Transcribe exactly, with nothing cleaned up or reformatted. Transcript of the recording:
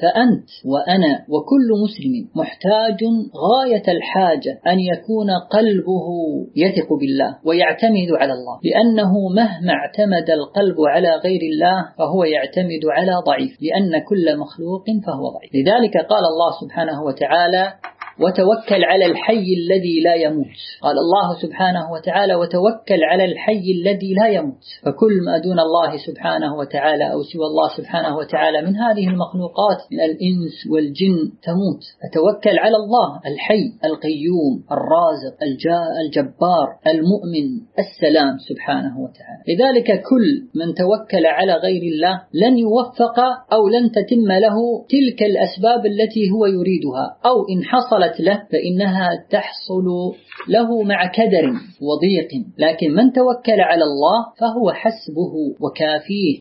فأنت وأنا وكل مسلم محتاج غاية الحاجة أن يكون قلبه يثق بالله ويعتمد على الله، لأنه مهما اعتمد القلب على غير الله فهو يعتمد على ضعيف، لأن كل مخلوق فهو ضعيف. لذلك قال الله سبحانه وتعالى: وتوكل على الحي الذي لا يموت. قال الله سبحانه وتعالى: وتوكل على الحي الذي لا يموت. فكل ما دون الله سبحانه وتعالى أو سوى الله سبحانه وتعالى من هذه المخلوقات من الإنس والجن تموت. فتوكل على الله الحي القيوم الرازق الجبار المؤمن السلام سبحانه وتعالى. لذلك كل من توكل على غير الله لن يوفق أو لن تتم له تلك الأسباب التي هو يريدها، أو إن حصلت له فإنها تحصل له مع كدر وضيق. لكن من توكل على الله فهو حسبه وكافيه